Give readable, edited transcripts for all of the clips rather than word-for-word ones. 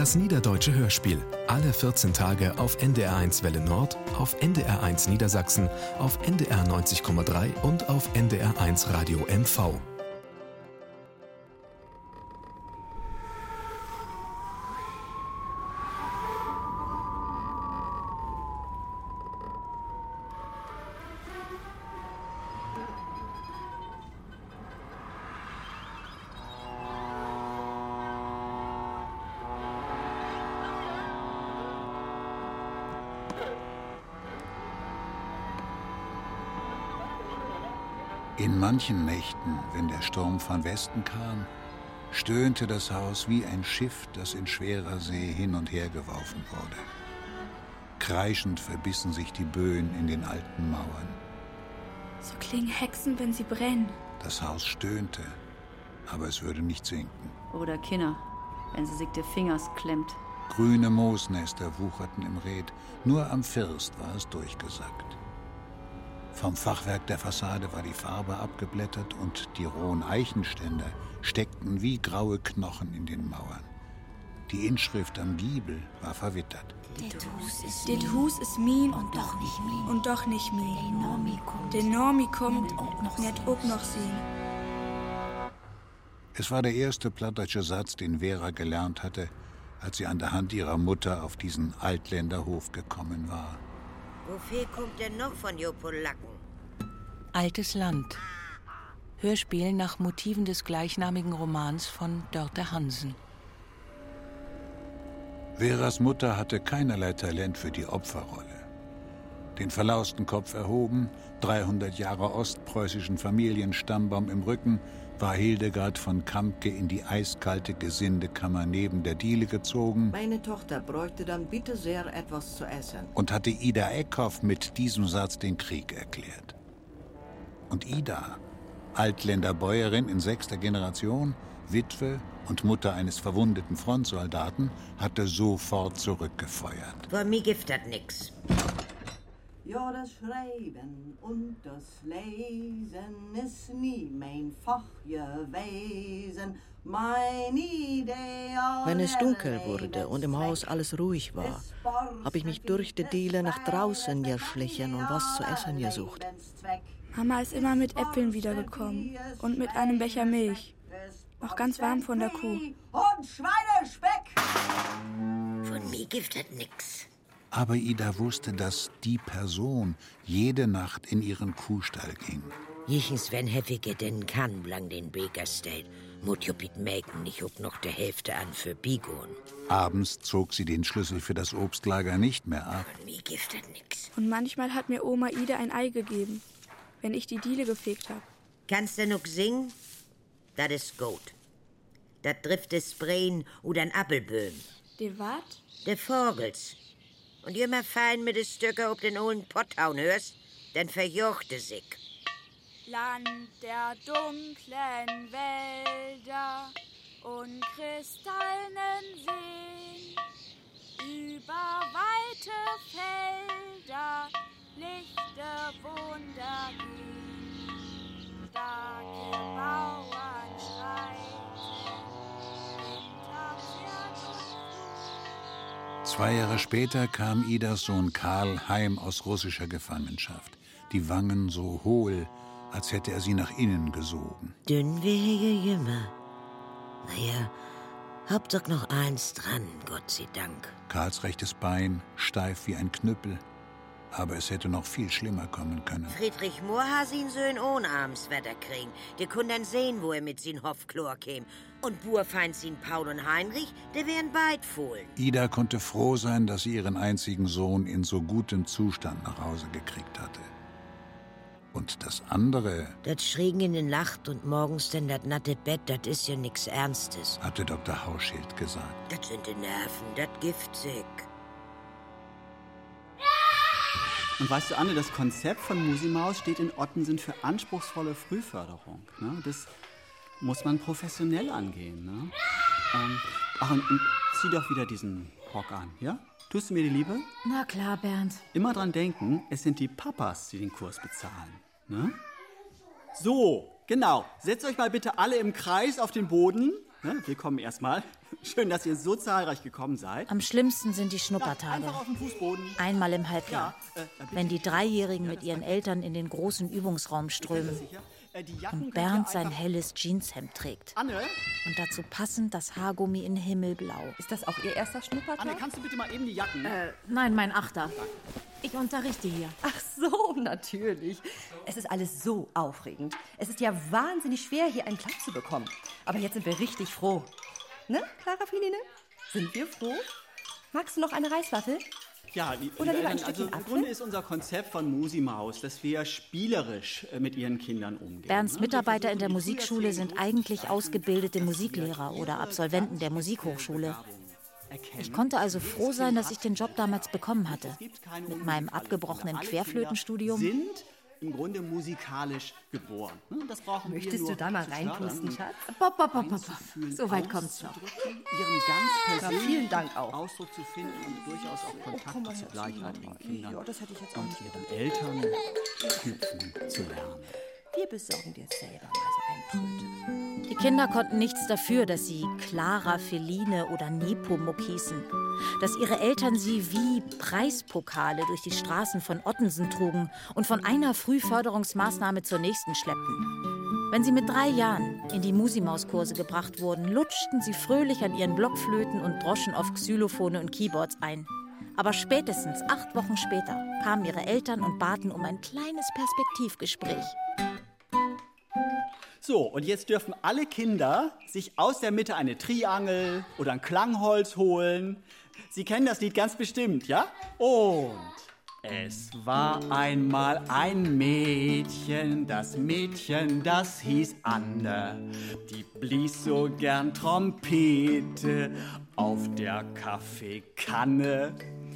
Das Niederdeutsche Hörspiel. Alle 14 Tage auf NDR1 Welle Nord, auf NDR1 Niedersachsen, auf NDR 90,3 und auf NDR1 Radio MV. In manchen Nächten, wenn der Sturm von Westen kam, stöhnte das Haus wie ein Schiff, das in schwerer See hin und her geworfen wurde. Kreischend verbissen sich die Böen in den alten Mauern. So klingen Hexen, wenn sie brennen. Das Haus stöhnte, aber es würde nicht sinken. Oder Kinder, wenn sie sich die Fingers klemmt. Grüne Moosnester wucherten im Reet, nur am First war es durchgesackt. Vom Fachwerk der Fassade war die Farbe abgeblättert und die rohen Eichenständer steckten wie graue Knochen in den Mauern. Die Inschrift am Giebel war verwittert. Det Hus ist min und doch nicht min. Den Normi kommt net ook noch sehen. Es war der erste plattdeutsche Satz, den Vera gelernt hatte, als sie an der Hand ihrer Mutter auf diesen Altländerhof gekommen war. Wofür kommt denn noch von jo Polacken? Altes Land. Hörspiel nach Motiven des gleichnamigen Romans von Dörte Hansen. Veras Mutter hatte keinerlei Talent für die Opferrolle. Den verlausten Kopf erhoben, 300 Jahre ostpreußischen Familienstammbaum im Rücken, war Hildegard von Kampke in die eiskalte Gesindekammer neben der Diele gezogen. Meine Tochter bräuchte dann bitte sehr etwas zu essen. Und hatte Ida Eckhoff mit diesem Satz den Krieg erklärt. Und Ida, Altländerbäuerin in 6. Generation, Witwe und Mutter eines verwundeten Frontsoldaten, hatte sofort zurückgefeuert. Von mir gibt das nix. Ja, das Schreiben und das Lesen ist nie mein Fach gewesen. Mein Ideal. Wenn es dunkel wurde und im Haus alles ruhig war, habe ich mich durch die Diele nach draußen geschlichen und was zu essen gesucht. Mama ist immer mit Äpfeln wiedergekommen und mit einem Becher Milch. Noch ganz warm von der Kuh. Und Schweinespeck! Von mir gibt das nix. Aber Ida wusste, dass die Person jede Nacht in ihren Kuhstall ging. Jichens wenn Heffige denn kann, blang den Baker State. Mut jupit melken, ich hab noch der Hälfte an für Bigon. Abends zog sie den Schlüssel für das Obstlager nicht mehr ab. Von mir gibt das nix. Und manchmal hat mir Oma Ida ein Ei gegeben, wenn ich die Diele gefegt hab. Kannst du noch singen? Das ist gut. Das trifft des Sprayen oder ein Appelböhm. De wat? De Vogels. Und immer fein mit de Stücke ob den olden Potthauen hörst, dann verjochte sich. Land der dunklen Wälder und kristallenen Seen, über weite Felder lichte Wunder gehen, starke Bauern schreiten, Winterpferd und Flut. 2 Jahre später kam Idas Sohn Karl heim aus russischer Gefangenschaft. Die Wangen so hohl, als hätte er sie nach innen gesogen. Dünn wäre jümmer. Naja, hab doch noch eins dran, Gott sei Dank. Karls rechtes Bein steif wie ein Knüppel. Aber es hätte noch viel schlimmer kommen können. Friedrich Mohr ha sin Söhn ohne Abends-Wetter kriegen. Die können dann sehen, wo er mit sin Hofchlor käm. Und Burfeind sin Paul und Heinrich, der wären beid fohlen. Ida konnte froh sein, dass sie ihren einzigen Sohn in so gutem Zustand nach Hause gekriegt hatte. Und das andere... Das Schriegen in den Nacht und morgens denn das natte Bett, das ist ja nix Ernstes, hatte Dr. Hauschild gesagt. Das sind die Nerven, das giftig. Und weißt du, Anne, das Konzept von Musimaus steht in Ottensen für anspruchsvolle Frühförderung. Ne? Das muss man professionell angehen. Ne? Und zieh doch wieder diesen Rock an, ja? Tust du mir die Liebe? Na klar, Bernd. Immer dran denken, es sind die Papas, die den Kurs bezahlen. Ne? So, genau. Setzt euch mal bitte alle im Kreis auf den Boden. Willkommen erstmal. Schön, dass ihr so zahlreich gekommen seid. Am schlimmsten sind die Schnuppertage. Einfach auf dem Fußboden. Einmal im Halbjahr. Wenn die Dreijährigen mit ihren Eltern in den großen Übungsraum strömen. Und Bernd sein helles Jeanshemd trägt. Anne? Und dazu passend das Haargummi in Himmelblau. Ist das auch Ihr erster Schnuppertag? Anne, kannst du bitte mal eben die Jacken? Nein, mein 8. Ich unterrichte hier. Ach so, natürlich. Es ist alles so aufregend. Es ist ja wahnsinnig schwer, hier einen Platz zu bekommen. Aber jetzt sind wir richtig froh. Ne, Clara Feline? Sind wir froh? Magst du noch eine Reiswaffel? Ja, Oder lieber ein also Stückchen im Apfel? Grunde ist unser Konzept von Musimaus, dass wir spielerisch mit ihren Kindern umgehen. Bernds Mitarbeiter in der Musikschule sind eigentlich ausgebildete Musiklehrer oder Absolventen der Musikhochschule. Ich konnte also froh sein, dass ich den Job damals bekommen hatte. Mit meinem abgebrochenen Querflötenstudium. Sind im Grunde musikalisch geboren. Das brauchen wir Möchtest nur du da mal zu reinpusten, fördern, Schatz? Bob. So weit kommt's noch. Ihren ganz persönlichen vielen Dank auch. Ausdruck zu finden und durchaus auch Kontakte zu gleichaltrigen Kindern Ja, das hätte ich jetzt auch und nicht gedacht. ihren Eltern knüpfen zu lernen. Wir besorgen dir selber mal so einen Tröte. Die Kinder konnten nichts dafür, dass sie Clara, Feline oder Nepomuk hießen. Dass ihre Eltern sie wie Preispokale durch die Straßen von Ottensen trugen und von einer Frühförderungsmaßnahme zur nächsten schleppten. Wenn sie mit 3 Jahren in die Musimauskurse gebracht wurden, lutschten sie fröhlich an ihren Blockflöten und droschen auf Xylophone und Keyboards ein. Aber spätestens 8 Wochen später kamen ihre Eltern und baten um ein kleines Perspektivgespräch. So, und jetzt dürfen alle Kinder sich aus der Mitte eine Triangel oder ein Klangholz holen. Sie kennen das Lied ganz bestimmt, ja? Und es war einmal ein Mädchen, das hieß Anne. Die blies so gern Trompete auf der Kaffeekanne.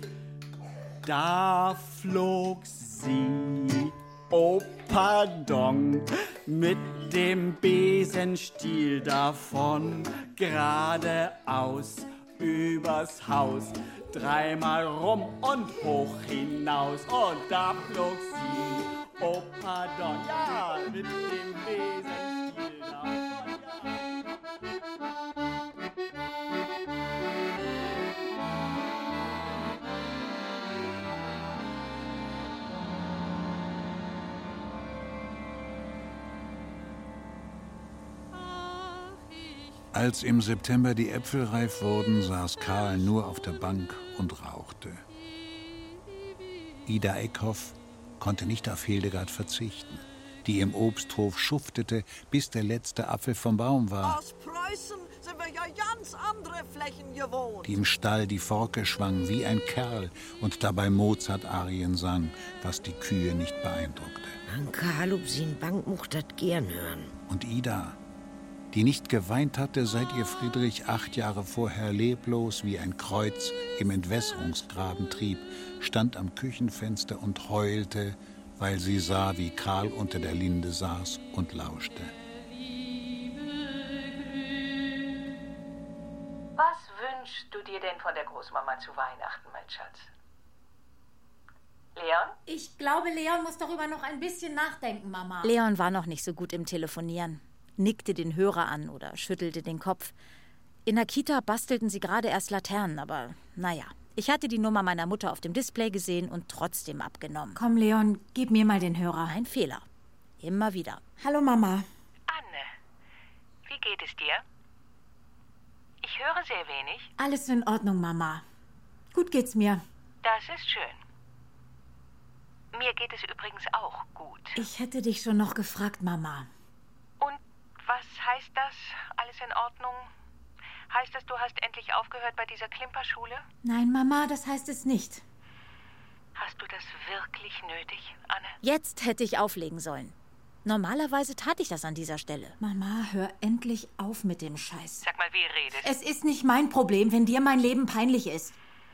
Da flog sie, oh pardon, mit dem Besenstiel davon, geradeaus übers Haus, 3-mal rum und hoch hinaus. Und da flog sie, oh pardon, ja, mit dem Besenstiel davon. Als im September die Äpfel reif wurden, saß Karl nur auf der Bank und rauchte. Ida Eckhoff konnte nicht auf Hildegard verzichten, die im Obsthof schuftete, bis der letzte Apfel vom Baum war. Aus Preußen sind wir ja ganz andere Flächen gewohnt. Die im Stall die Forke schwang wie ein Kerl und dabei Mozart-Arien sang, was die Kühe nicht beeindruckte. An Karl, ob sie in Bank mocht, dat gern hören. Und Ida, die nicht geweint hatte, seit ihr Friedrich 8 Jahre vorher leblos wie ein Kreuz im Entwässerungsgraben trieb, stand am Küchenfenster und heulte, weil sie sah, wie Karl unter der Linde saß und lauschte. Was wünschst du dir denn von der Großmama zu Weihnachten, mein Schatz? Leon? Ich glaube, Leon muss darüber noch ein bisschen nachdenken, Mama. Leon war noch nicht so gut im Telefonieren, nickte den Hörer an oder schüttelte den Kopf. In der Kita bastelten sie gerade erst Laternen, aber naja. Ich hatte die Nummer meiner Mutter auf dem Display gesehen und trotzdem abgenommen. Komm, Leon, gib mir mal den Hörer. Ein Fehler. Immer wieder. Hallo, Mama. Anne, wie geht es dir? Ich höre sehr wenig. Alles in Ordnung, Mama. Gut geht's mir. Das ist schön. Mir geht es übrigens auch gut. Ich hätte dich schon noch gefragt, Mama. Und was heißt das? Alles in Ordnung? Heißt das, du hast endlich aufgehört bei dieser Klimperschule? Nein, Mama, das heißt es nicht. Hast du das wirklich nötig, Anne? Jetzt hätte ich auflegen sollen. Normalerweise tat ich das an dieser Stelle. Mama, hör endlich auf mit dem Scheiß. Sag mal, wie redest? Es ist nicht mein Problem, wenn dir mein Leben peinlich ist.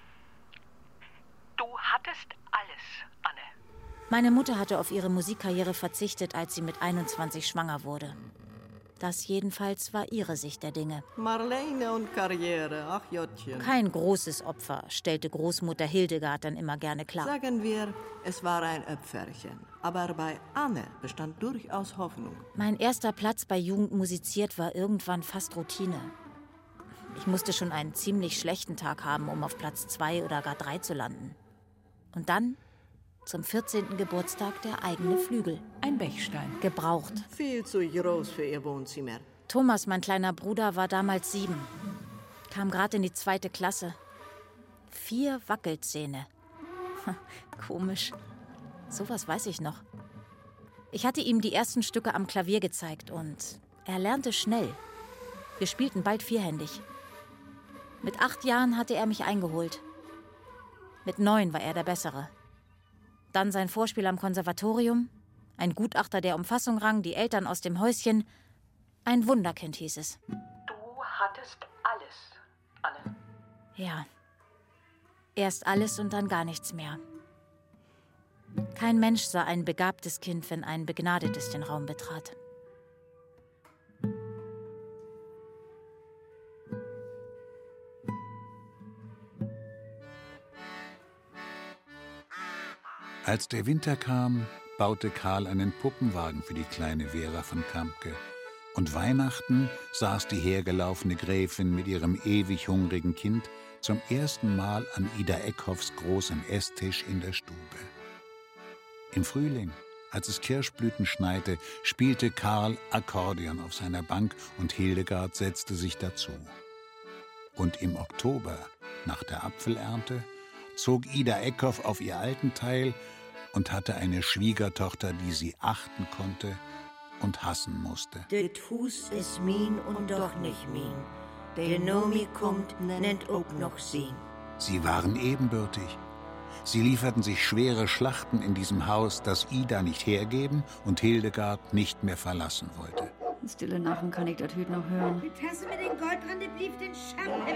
Du hattest alles, Anne. Meine Mutter hatte auf ihre Musikkarriere verzichtet, als sie mit 21 schwanger wurde. Das jedenfalls war ihre Sicht der Dinge. Marlene und Karriere, ach Jottchen. Kein großes Opfer, stellte Großmutter Hildegard dann immer gerne klar. Sagen wir, es war ein Öpferchen. Aber bei Anne bestand durchaus Hoffnung. Mein erster Platz bei Jugend musiziert war irgendwann fast Routine. Ich musste schon einen ziemlich schlechten Tag haben, um auf Platz 2 oder gar 3 zu landen. Und dann, zum 14. Geburtstag, der eigene Flügel. Ein Bechstein. Gebraucht. Viel zu groß für ihr Wohnzimmer. Thomas, mein kleiner Bruder, war damals 7. Kam gerade in die 2. Klasse. 4 Wackelzähne. Komisch. Sowas weiß ich noch. Ich hatte ihm die ersten Stücke am Klavier gezeigt und er lernte schnell. Wir spielten bald vierhändig. Mit 8 Jahren hatte er mich eingeholt. Mit 9 war er der Bessere. Dann sein Vorspiel am Konservatorium, ein Gutachter der Umfassung rang, die Eltern aus dem Häuschen. Ein Wunderkind hieß es. Du hattest alles, Anne. Ja. Erst alles und dann gar nichts mehr. Kein Mensch sah ein begabtes Kind, wenn ein Begnadetes den Raum betrat. Als der Winter kam, baute Karl einen Puppenwagen für die kleine Vera von Kampke. Und Weihnachten saß die hergelaufene Gräfin mit ihrem ewig hungrigen Kind zum ersten Mal an Ida Eckhoffs großem Esstisch in der Stube. Im Frühling, als es Kirschblüten schneite, spielte Karl Akkordeon auf seiner Bank und Hildegard setzte sich dazu. Und im Oktober, nach der Apfelernte, zog Ida Eckhoff auf ihr Altenteil und hatte eine Schwiegertochter, die sie achten konnte und hassen musste. Det Hus is min und doch nicht min. Der Nomi kommt, nennt auch noch sin. Sie waren ebenbürtig. Sie lieferten sich schwere Schlachten in diesem Haus, das Ida nicht hergeben und Hildegard nicht mehr verlassen wollte. In stille Nachen kann ich das heute noch hören. Die Tasse mit den Goldranden blieb den Schatten,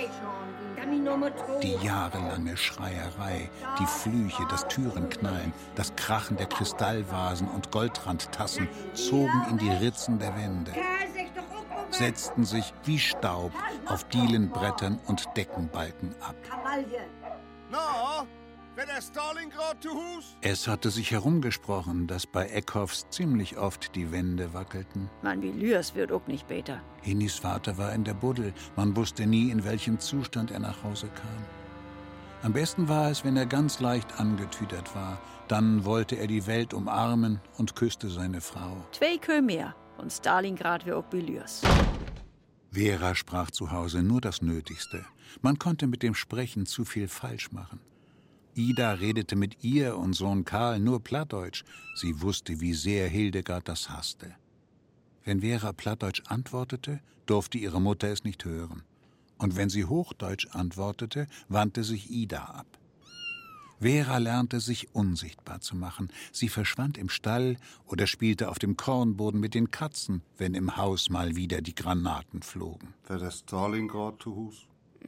Die jahrelange Schreierei, die Flüche, das Türenknallen, das Krachen der Kristallvasen und Goldrandtassen zogen in die Ritzen der Wände, setzten sich wie Staub auf Dielenbrettern und Deckenbalken ab. Na, wer der Stalingrad zu Hus? Es hatte sich herumgesprochen, dass bei Eckhoffs ziemlich oft die Wände wackelten. Man wie Lüers wird auch nicht beter. Hinis Vater war in der Buddel. Man wusste nie, in welchem Zustand er nach Hause kam. Am besten war es, wenn er ganz leicht angetüdert war. Dann wollte er die Welt umarmen und küsste seine Frau. 2 Kö mehr und Stalingrad wird auch wie Lüers. Vera sprach zu Hause nur das Nötigste. Man konnte mit dem Sprechen zu viel falsch machen. Ida redete mit ihr und Sohn Karl nur Plattdeutsch. Sie wusste, wie sehr Hildegard das hasste. Wenn Vera Plattdeutsch antwortete, durfte ihre Mutter es nicht hören. Und wenn sie Hochdeutsch antwortete, wandte sich Ida ab. Vera lernte, sich unsichtbar zu machen. Sie verschwand im Stall oder spielte auf dem Kornboden mit den Katzen, wenn im Haus mal wieder die Granaten flogen. Wer der Stalingrad zu Hus?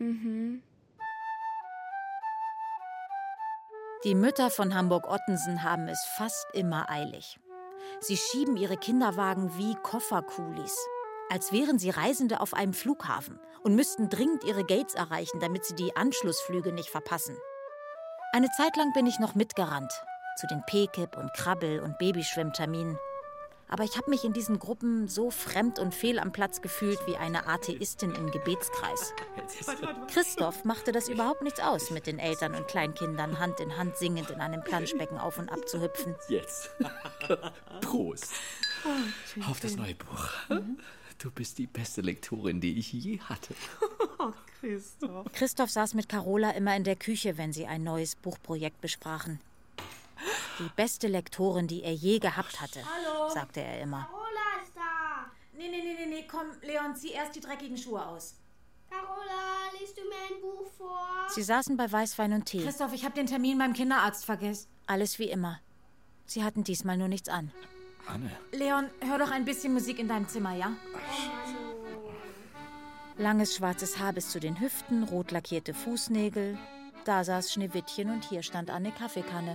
Die Mütter von Hamburg-Ottensen haben es fast immer eilig. Sie schieben ihre Kinderwagen wie Kofferkulis, als wären sie Reisende auf einem Flughafen und müssten dringend ihre Gates erreichen, damit sie die Anschlussflüge nicht verpassen. Eine Zeit lang bin ich noch mitgerannt, zu den Pekip- und Krabbel- und Babyschwimmterminen. Aber ich habe mich in diesen Gruppen so fremd und fehl am Platz gefühlt wie eine Atheistin im Gebetskreis. Christoph machte das überhaupt nichts aus, mit den Eltern und Kleinkindern Hand in Hand singend in einem Planschbecken auf und ab zu hüpfen. Jetzt. Prost. Auf das neue Buch. Du bist die beste Lektorin, die ich je hatte. Christoph. Christoph saß mit Carola immer in der Küche, wenn sie ein neues Buchprojekt besprachen. Die beste Lektorin, die er je gehabt hatte, sagte er immer. Carola ist da. Nee, komm, Leon, zieh erst die dreckigen Schuhe aus. Carola, liest du mir ein Buch vor? Sie saßen bei Weißwein und Tee. Christoph, ich habe den Termin beim Kinderarzt vergessen. Alles wie immer. Sie hatten diesmal nur nichts an. Anne. Leon, hör doch ein bisschen Musik in deinem Zimmer, ja? Langes schwarzes Haar bis zu den Hüften, rot lackierte Fußnägel. Da saß Schneewittchen und hier stand eine Kaffeekanne.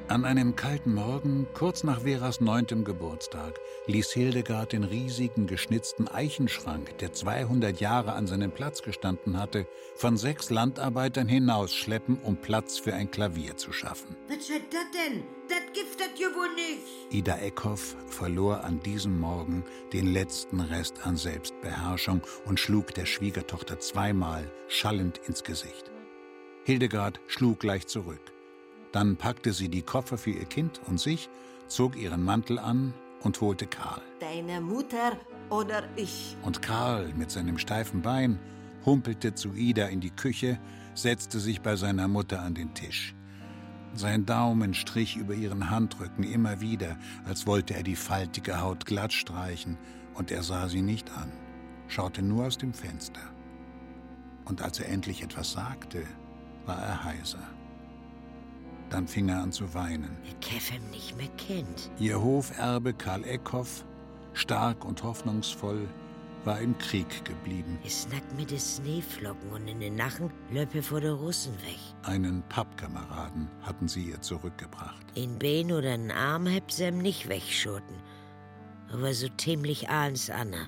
An einem kalten Morgen, kurz nach Veras 9. Geburtstag, ließ Hildegard den riesigen, geschnitzten Eichenschrank, der 200 Jahre an seinem Platz gestanden hatte, von 6 Landarbeitern hinausschleppen, um Platz für ein Klavier zu schaffen. Was soll das denn? Das giftet ja wohl nicht. Ida Eckhoff verlor an diesem Morgen den letzten Rest an Selbstbeherrschung und schlug der Schwiegertochter 2-mal schallend ins Gesicht. Hildegard schlug gleich zurück. Dann packte sie die Koffer für ihr Kind und sich, zog ihren Mantel an und holte Karl. Deine Mutter oder ich? Und Karl mit seinem steifen Bein humpelte zu Ida in die Küche, setzte sich bei seiner Mutter an den Tisch. Sein Daumen strich über ihren Handrücken immer wieder, als wollte er die faltige Haut glatt streichen, und er sah sie nicht an, schaute nur aus dem Fenster. Und als er endlich etwas sagte, war er heiser. Dann fing er an zu weinen. Kevin nicht mehr kennt. Ihr Hoferbe Karl Eckhoff, stark und hoffnungsvoll, war im Krieg geblieben. Es nackt mit den Schneeflocken und in den Nachen löpe vor den Russen weg. Einen Pappkameraden hatten sie ihr zurückgebracht. In Bein oder einen Arm hebt sie ihm nicht wegschoten. Aber so ziemlich ahns Anna.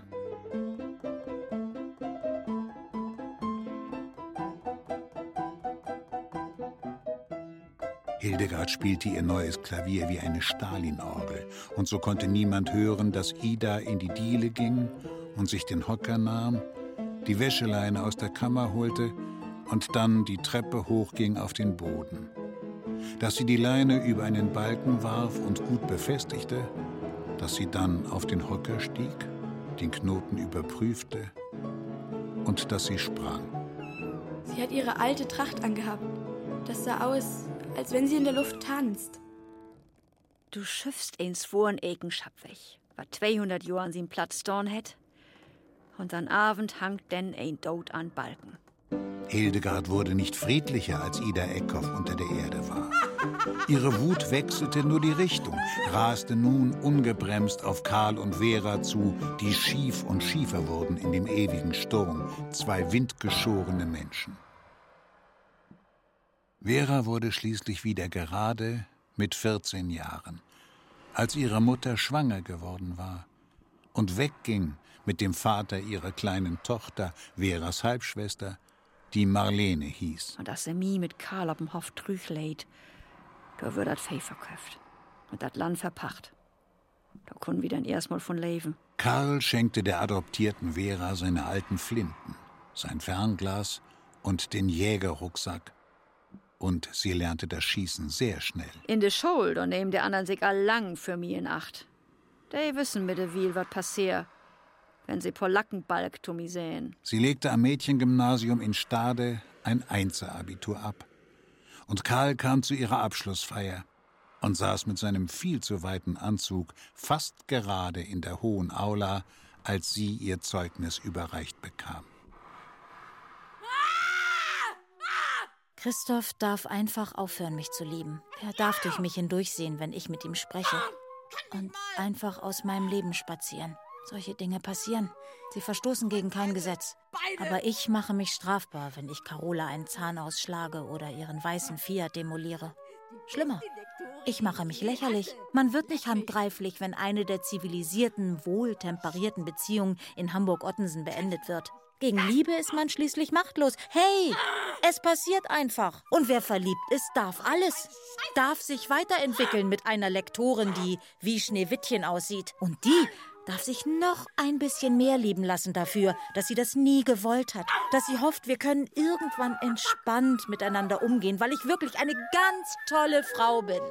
Hildegard spielte ihr neues Klavier wie eine Stalin-Orgel, und so konnte niemand hören, dass Ida in die Diele ging und sich den Hocker nahm, die Wäscheleine aus der Kammer holte und dann die Treppe hochging auf den Boden. Dass sie die Leine über einen Balken warf und gut befestigte, dass sie dann auf den Hocker stieg, den Knoten überprüfte und dass sie sprang. Sie hat ihre alte Tracht angehabt. Das sah aus, als wenn sie in der Luft tanzt. Du schiffst eins vor en Ekenschap weg, was 200 Jahre an seinem Platz dorn het. Und an Abend hangt denn ein Tod an Balken. Hildegard wurde nicht friedlicher, als Ida Eckhoff unter der Erde war. Ihre Wut wechselte nur die Richtung, raste nun ungebremst auf Karl und Vera zu, die schief und schiefer wurden in dem ewigen Sturm, 2 windgeschorene Menschen. Vera wurde schließlich wieder gerade mit 14 Jahren, als ihre Mutter schwanger geworden war und wegging mit dem Vater ihrer kleinen Tochter, Veras Halbschwester, die Marlene hieß. Und dass er mi mit Karl auf dem Hof trüch lädt, da wird dat Fei verköpft und dat Land verpacht. Da können wir dann erstmal von leben. Karl schenkte der adoptierten Vera seine alten Flinten, sein Fernglas und den Jägerrucksack. Und sie lernte das Schießen sehr schnell. In de Schule, da nehmen die anderen sich all lang für mi in Acht. Die wissen mit de Wiel, wat passiert, wenn sie Polackenbalg to mi sehen. Sie legte am Mädchengymnasium in Stade ein Einzerabitur ab. Und Karl kam zu ihrer Abschlussfeier und saß mit seinem viel zu weiten Anzug fast gerade in der hohen Aula, als sie ihr Zeugnis überreicht bekam. Christoph darf einfach aufhören, mich zu lieben. Er darf durch mich hindurchsehen, wenn ich mit ihm spreche. Und einfach aus meinem Leben spazieren. Solche Dinge passieren. Sie verstoßen gegen kein Gesetz. Aber ich mache mich strafbar, wenn ich Carola einen Zahn ausschlage oder ihren weißen Fiat demoliere. Schlimmer. Ich mache mich lächerlich. Man wird nicht handgreiflich, wenn eine der zivilisierten, wohltemperierten Beziehungen in Hamburg-Ottensen beendet wird. Gegen Liebe ist man schließlich machtlos. Hey, es passiert einfach. Und wer verliebt ist, darf alles. Darf sich weiterentwickeln mit einer Lektorin, die wie Schneewittchen aussieht. Und die darf sich noch ein bisschen mehr lieben lassen dafür, dass sie das nie gewollt hat. Dass sie hofft, wir können irgendwann entspannt miteinander umgehen, weil ich wirklich eine ganz tolle Frau bin.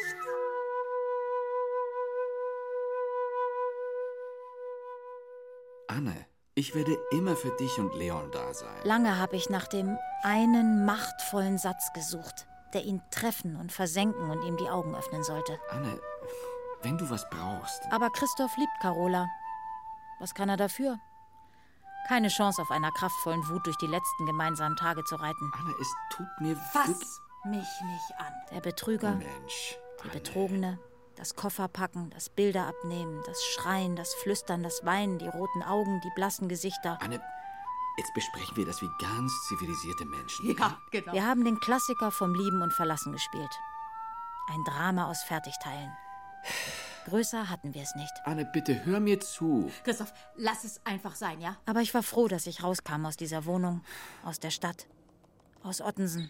Anne, ich werde immer für dich und Leon da sein. Lange habe ich nach dem einen machtvollen Satz gesucht, der ihn treffen und versenken und ihm die Augen öffnen sollte. Anne, wenn du was brauchst. Aber Christoph liebt Carola. Was kann er dafür? Keine Chance, auf einer kraftvollen Wut durch die letzten gemeinsamen Tage zu reiten. Anne, es tut mir Fass mich nicht an. Der Betrüger, Mensch, die Betrogene, das Kofferpacken, das Bilder abnehmen, das Schreien, das Flüstern, das Weinen, die roten Augen, die blassen Gesichter. Anne, jetzt besprechen wir das wie ganz zivilisierte Menschen. Ja, genau. Wir haben den Klassiker vom Lieben und Verlassen gespielt. Ein Drama aus Fertigteilen. Größer hatten wir es nicht. Anne, bitte hör mir zu. Christoph, lass es einfach sein, ja? Aber ich war froh, dass ich rauskam aus dieser Wohnung, aus der Stadt, aus Ottensen.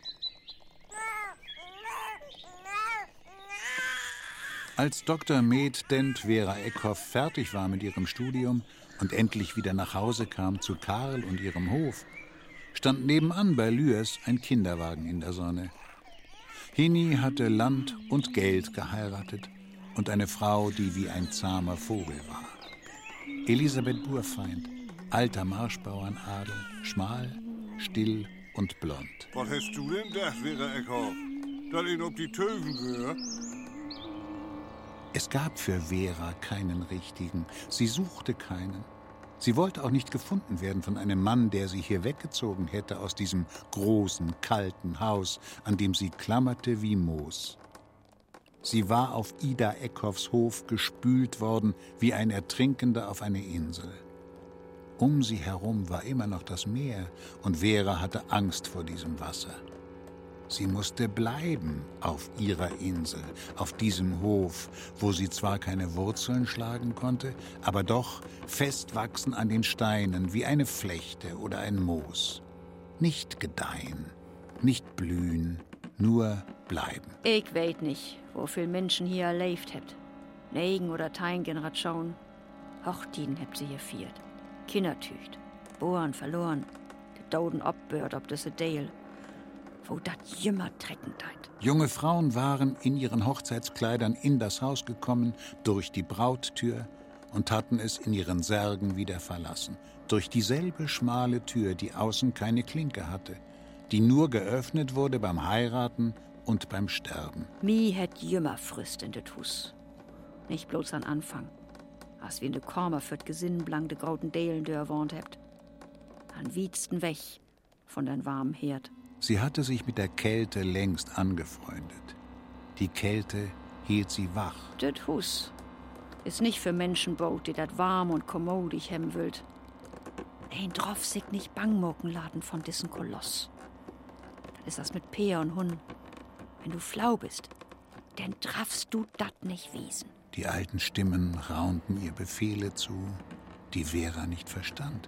Als Dr. Med Dent Vera Eckhoff fertig war mit ihrem Studium und endlich wieder nach Hause kam zu Karl und ihrem Hof, stand nebenan bei Lüers ein Kinderwagen in der Sonne. Hini hatte Land und Geld geheiratet und eine Frau, die wie ein zahmer Vogel war. Elisabeth Burfeind, alter Marschbauernadel, schmal, still und blond. Was hast du denn gedacht, Vera Eckhoff? Dass ich ob die Töven wäre? Es gab für Vera keinen richtigen. Sie suchte keinen. Sie wollte auch nicht gefunden werden von einem Mann, der sie hier weggezogen hätte aus diesem großen, kalten Haus, an dem sie klammerte wie Moos. Sie war auf Ida Eckhoffs Hof gespült worden, wie ein Ertrinkender auf eine Insel. Um sie herum war immer noch das Meer, und Vera hatte Angst vor diesem Wasser. Sie musste bleiben auf ihrer Insel, auf diesem Hof, wo sie zwar keine Wurzeln schlagen konnte, aber doch festwachsen an den Steinen wie eine Flechte oder ein Moos. Nicht gedeihen, nicht blühen, nur bleiben. Ich weet nicht, wo viel Menschen hier erlebt habt. Negen oder tein Generation. Hochtiden habt sie hier viert. Kindertücht, Bohren verloren, die Doden abbört ob das Dale. Wo dat jümmer trecken deit. Junge Frauen waren in ihren Hochzeitskleidern in das Haus gekommen, durch die Brauttür, und hatten es in ihren Särgen wieder verlassen. Durch dieselbe schmale Tür, die außen keine Klinke hatte, die nur geöffnet wurde beim Heiraten und beim Sterben. Mi het jümmer frist in det Hus. Nicht bloß an Anfang. Als wie in de Kormer fürt Gesinn blank de grauten Delen dör wohnt hebt. An wiedsten weg von den warmen Herd. Sie hatte sich mit der Kälte längst angefreundet. Die Kälte hielt sie wach. Det Hus ist nicht für Menschen baut, die dat warm und kommodig hem willt. Ein drauf sich nicht bangmoken laden von dissen Koloss. Das ist das mit Peer und Hun. Wenn du flau bist, dann traffst du dat nicht wiesen. Die alten Stimmen raunten ihr Befehle zu, die Vera nicht verstand.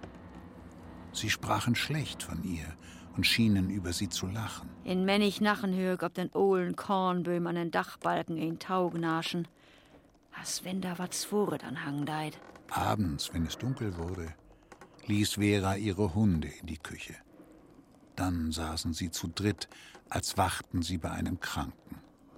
Sie sprachen schlecht von ihr und schienen über sie zu lachen. In Männig Nachenhög ob den ohlen Kornböhm an den Dachbalken ein Tau gnaschen. Als wenn da was vor dann hang deit. Abends, wenn es dunkel wurde, ließ Vera ihre Hunde in die Küche. Dann saßen sie zu dritt, als wachten sie bei einem Kranken.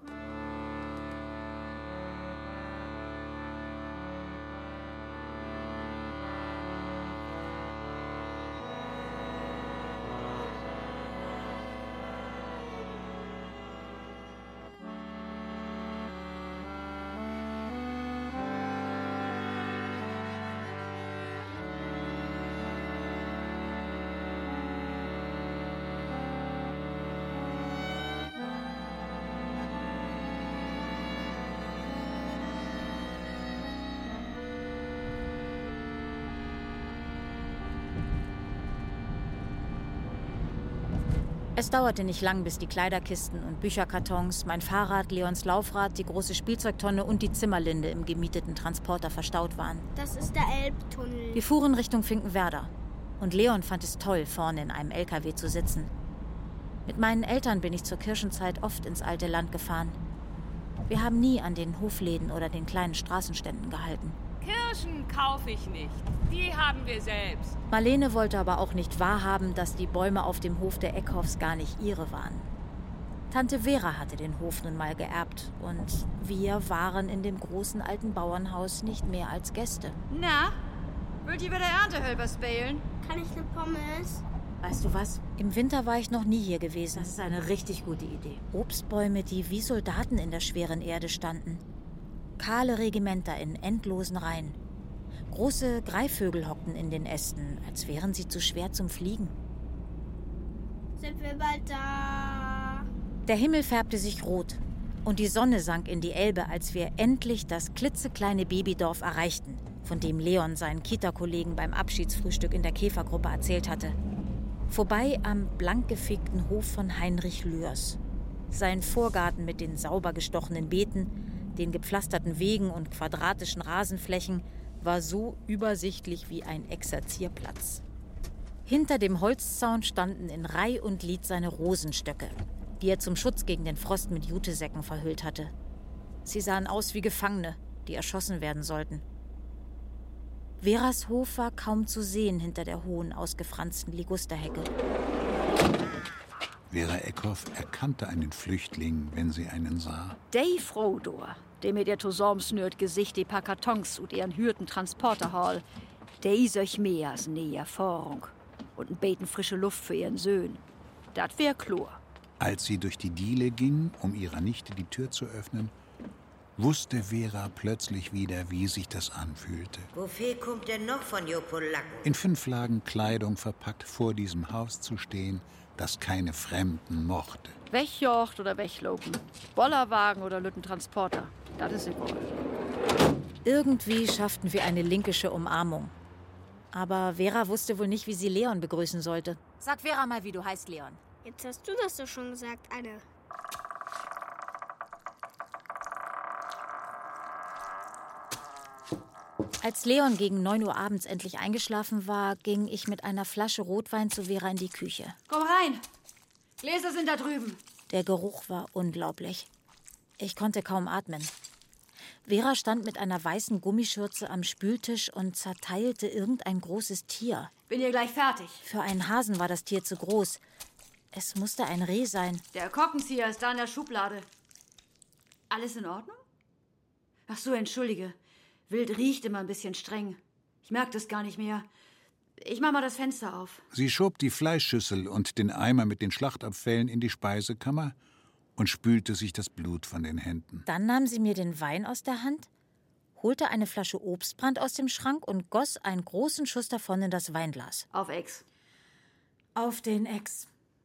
Es dauerte nicht lang, bis die Kleiderkisten und Bücherkartons, mein Fahrrad, Leons Laufrad, die große Spielzeugtonne und die Zimmerlinde im gemieteten Transporter verstaut waren. Das ist der Elbtunnel. Wir fuhren Richtung Finkenwerder. Und Leon fand es toll, vorne in einem LKW zu sitzen. Mit meinen Eltern bin ich zur Kirchenzeit oft ins alte Land gefahren. Wir haben nie an den Hofläden oder den kleinen Straßenständen gehalten. Kirschen kaufe ich nicht. Die haben wir selbst. Marlene wollte aber auch nicht wahrhaben, dass die Bäume auf dem Hof der Eckhoffs gar nicht ihre waren. Tante Vera hatte den Hof nun mal geerbt und wir waren in dem großen alten Bauernhaus nicht mehr als Gäste. Na, wollt ihr bei der Erntehölber spielen? Kann ich eine Pommes? Weißt du was? Im Winter war ich noch nie hier gewesen. Das ist eine richtig gute Idee. Obstbäume, die wie Soldaten in der schweren Erde standen. Kahle Regimenter in endlosen Reihen. Große Greifvögel hockten in den Ästen, als wären sie zu schwer zum Fliegen. Sind wir bald da? Der Himmel färbte sich rot und die Sonne sank in die Elbe, als wir endlich das klitzekleine Babydorf erreichten, von dem Leon seinen Kita-Kollegen beim Abschiedsfrühstück in der Käfergruppe erzählt hatte. Vorbei am blankgefegten Hof von Heinrich Lüers. Sein Vorgarten mit den sauber gestochenen Beeten, den gepflasterten Wegen und quadratischen Rasenflächen war so übersichtlich wie ein Exerzierplatz. Hinter dem Holzzaun standen in Reih und Glied seine Rosenstöcke, die er zum Schutz gegen den Frost mit Jutesäcken verhüllt hatte. Sie sahen aus wie Gefangene, die erschossen werden sollten. Veras Hof war kaum zu sehen hinter der hohen, ausgefransten Ligusterhecke. Vera Eckhoff erkannte einen Flüchtling, wenn sie einen sah. Dei Frodor, der mit der zusammensnürt Gesicht die paar Kartons und ihren Hürten Transporterhall, dei solch mehr als ne Erfahrung und ein Beten frische Luft für ihren Söhn. Dat wär klar. Als sie durch die Diele ging, um ihrer Nichte die Tür zu öffnen, wusste Vera plötzlich wieder, wie sich das anfühlte. Wofür kommt denn noch von Jopolacken? In 5 Lagen Kleidung verpackt vor diesem Haus zu stehen, das keine Fremden mochte. Wegjocht oder weglopen, Bollerwagen oder Lüttentransporter, das ist egal. Irgendwie schafften wir eine linkische Umarmung. Aber Vera wusste wohl nicht, wie sie Leon begrüßen sollte. Sag Vera mal, wie du heißt, Leon. Jetzt hast du das doch schon gesagt, Anne. Als Leon gegen 9 Uhr abends endlich eingeschlafen war, ging ich mit einer Flasche Rotwein zu Vera in die Küche. Komm rein! Gläser sind da drüben. Der Geruch war unglaublich. Ich konnte kaum atmen. Vera stand mit einer weißen Gummischürze am Spültisch und zerteilte irgendein großes Tier. Bin hier gleich fertig. Für einen Hasen war das Tier zu groß. Es musste ein Reh sein. Der Korkenzieher ist da in der Schublade. Alles in Ordnung? Ach so, entschuldige. Wild riecht immer ein bisschen streng. Ich merke das gar nicht mehr. Ich mach mal das Fenster auf. Sie schob die Fleischschüssel und den Eimer mit den Schlachtabfällen in die Speisekammer und spülte sich das Blut von den Händen. Dann nahm sie mir den Wein aus der Hand, holte eine Flasche Obstbrand aus dem Schrank und goss einen großen Schuss davon in das Weinglas. Auf Ex. Auf den Ex.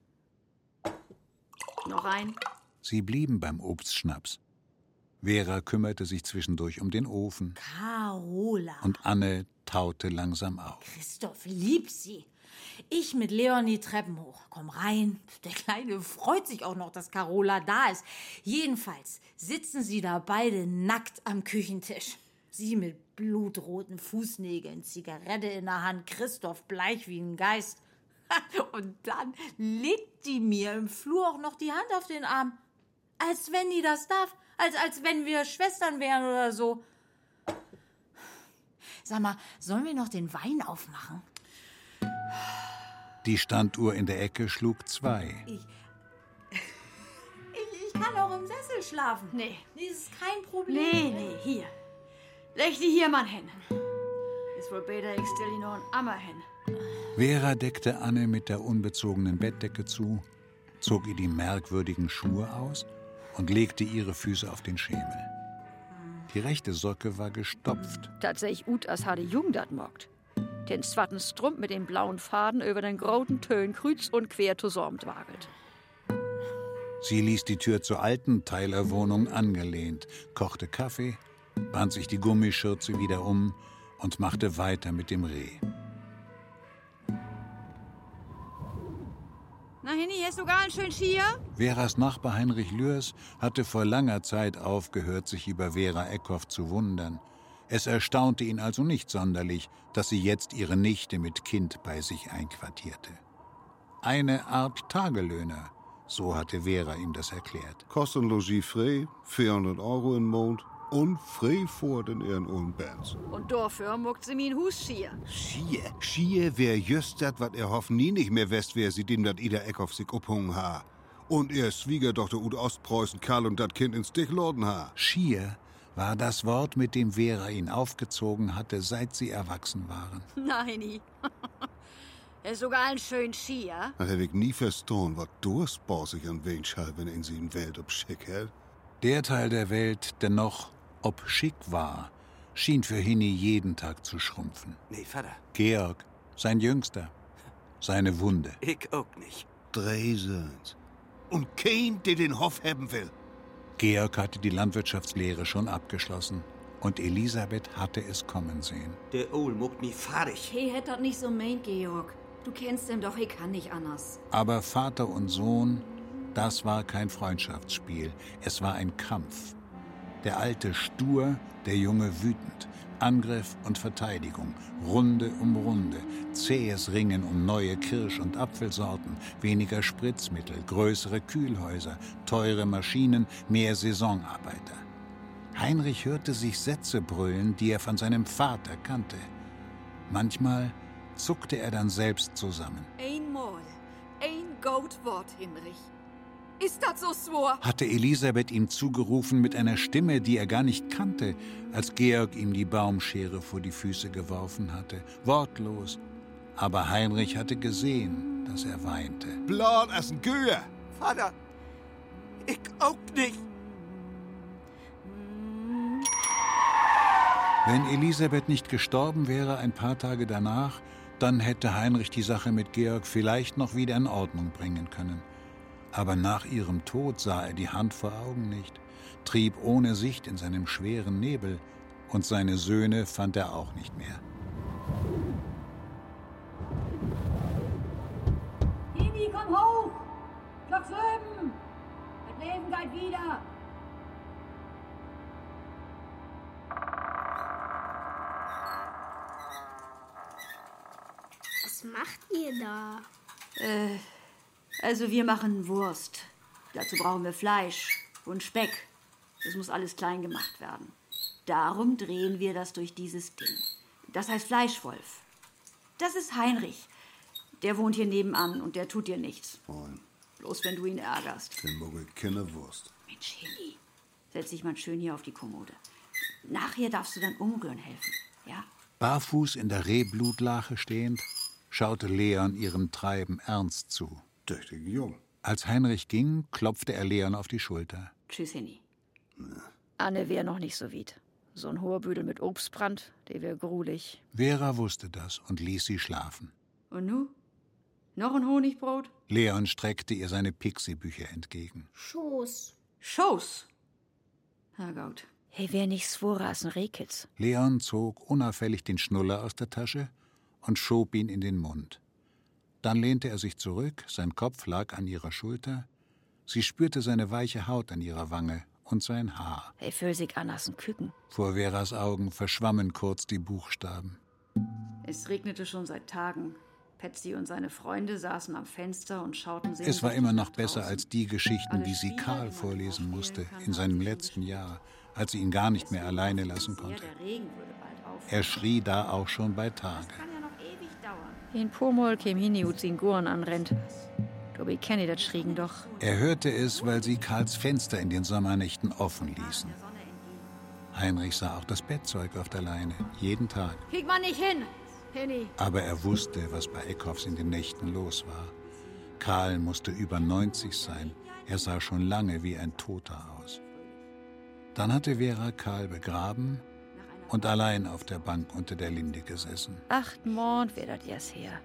Noch ein. Sie blieben beim Obstschnaps. Vera kümmerte sich zwischendurch um den Ofen. Carola. Und Anne taute langsam auf. Christoph liebt sie. Ich mit Leonie Treppen hoch. Komm rein. Der Kleine freut sich auch noch, dass Carola da ist. Jedenfalls sitzen sie da beide nackt am Küchentisch. Sie mit blutroten Fußnägeln, Zigarette in der Hand, Christoph bleich wie ein Geist. Und dann legt die mir im Flur auch noch die Hand auf den Arm. Als wenn die das darf. Als wenn wir Schwestern wären oder so. Sag mal, sollen wir noch den Wein aufmachen? Die Standuhr in der Ecke schlug 2. Ich kann auch im Sessel schlafen. Nee. Das ist kein Problem. Nee, hier. Leg die hier mal hin. Ist wohl besser, ich stell die noch ein Ammer hin. Vera deckte Anne mit der unbezogenen Bettdecke zu, zog ihr die merkwürdigen Schuhe aus und legte ihre Füße auf den Schemel. Die rechte Socke war gestopft. Tatsächlich ut as hatte Jung dat mockt. Den zwatten Strump mit dem blauen Faden über den großen Tönen kreuz und quer zusammen wagelt. Sie ließ die Tür zur alten Teilerwohnung angelehnt, kochte Kaffee, band sich die Gummischürze wieder um und machte weiter mit dem Reh. Na, Henny, hast du gar einen schönen Skier? Veras Nachbar Heinrich Lührs hatte vor langer Zeit aufgehört, sich über Vera Eckhoff zu wundern. Es erstaunte ihn also nicht sonderlich, dass sie jetzt ihre Nichte mit Kind bei sich einquartierte. Eine Art Tagelöhner, so hatte Vera ihm das erklärt. Kost und Logis frei, 400 € im Monat und frei vor den ihren Bands. Und dafür muckt sie mir ein Hus-Skier. Skier wär just dat, wat er hoff nie nicht mehr west wär, seitdem dat Ida Eckhoff sich uphungen ha. Und ihr Schwiegertochter ut Ostpreußen Karl und dat Kind ins Stichladen ha. Skier war das Wort, mit dem Vera ihn aufgezogen hatte, seit sie erwachsen waren. Na, Henny. Er ist sogar ein schönen Skier. Das hab ich nie verstanden, wat durchspaßig an wen schall, wenn in sie in Welt ob schick hält. Der Teil der Welt, der noch ob schick war, schien für Henny jeden Tag zu schrumpfen. Nee, Vater. Georg, sein Jüngster, seine Wunde. Ich auch nicht. 3 Söhns. Und kein, der den Hof haben will. Georg hatte die Landwirtschaftslehre schon abgeschlossen und Elisabeth hatte es kommen sehen. Der Ohl muckt mich fahrig. Hey, hätt das nicht so meint, Georg. Du kennst ihn doch, ich kann nicht anders. Aber Vater und Sohn Das war kein Freundschaftsspiel, es war ein Kampf. Der Alte stur, der Junge wütend. Angriff und Verteidigung, Runde um Runde, zähes Ringen um neue Kirsch- und Apfelsorten, weniger Spritzmittel, größere Kühlhäuser, teure Maschinen, mehr Saisonarbeiter. Heinrich hörte sich Sätze brüllen, die er von seinem Vater kannte. Manchmal zuckte er dann selbst zusammen. Einmal, ein Goldwort, Hinrich. Ist das so swor? Hatte Elisabeth ihm zugerufen mit einer Stimme, die er gar nicht kannte, als Georg ihm die Baumschere vor die Füße geworfen hatte. Wortlos. Aber Heinrich hatte gesehen, dass er weinte. Blut als ein Kühe! Vater, ich auch nicht. Wenn Elisabeth nicht gestorben wäre ein paar Tage danach, dann hätte Heinrich die Sache mit Georg vielleicht noch wieder in Ordnung bringen können. Aber nach ihrem Tod sah er die Hand vor Augen nicht, trieb ohne Sicht in seinem schweren Nebel, und seine Söhne fand er auch nicht mehr. Hini, komm hoch! Glock 7! Das Leben geht wieder! Was macht ihr da? Also wir machen Wurst. Dazu brauchen wir Fleisch und Speck. Das muss alles klein gemacht werden. Darum drehen wir das durch dieses Ding. Das heißt Fleischwolf. Das ist Heinrich. Der wohnt hier nebenan und der tut dir nichts. Moin. Bloß wenn du ihn ärgerst. Den mag ich keine Wurst. Mensch, Henny, setz dich mal schön hier auf die Kommode. Nachher darfst du dann umrühren helfen, ja? Barfuß in der Rehblutlache stehend, schaute Leon ihrem Treiben ernst zu. Tüchtig jung. Als Heinrich ging, klopfte er Leon auf die Schulter. Tschüss, Henny. Anne wär noch nicht so weit. So ein hoher Büdel mit Obstbrand, der wär gruelig. Vera wusste das und ließ sie schlafen. Und nu? Noch ein Honigbrot? Leon streckte ihr seine Pixie-Bücher entgegen. Schoß. Schoß? Na gut. Hey, wer nicht Svora ist ein Rehkitz. Leon zog unauffällig den Schnuller aus der Tasche und schob ihn in den Mund. Dann lehnte er sich zurück, sein Kopf lag an ihrer Schulter. Sie spürte seine weiche Haut an ihrer Wange und sein Haar. Hey, fühl sich an als ein Küken. Vor Veras Augen verschwammen kurz die Buchstaben. Es regnete schon seit Tagen. Patsy und seine Freunde saßen am Fenster und schauten Es war immer noch besser als die Geschichten, die sie Karl vorlesen musste, in seinem letzten Jahr, als sie ihn gar nicht mehr alleine lassen konnte. Er schrie da auch schon bei Tage. In Purmol käm Hini und sin Guren anrennt. Dobi kenne das Schriegen doch. Er hörte es, weil sie Karls Fenster in den Sommernächten offen ließen. Heinrich sah auch das Bettzeug auf der Leine, jeden Tag. Krieg man nicht hin, Henny. Aber er wusste, was bei Eckhoffs in den Nächten los war. Karl musste über 90 sein. Er sah schon lange wie ein Toter aus. Dann hatte Vera Karl begraben und allein auf der Bank unter der Linde gesessen. 8 Mond wär das erst her.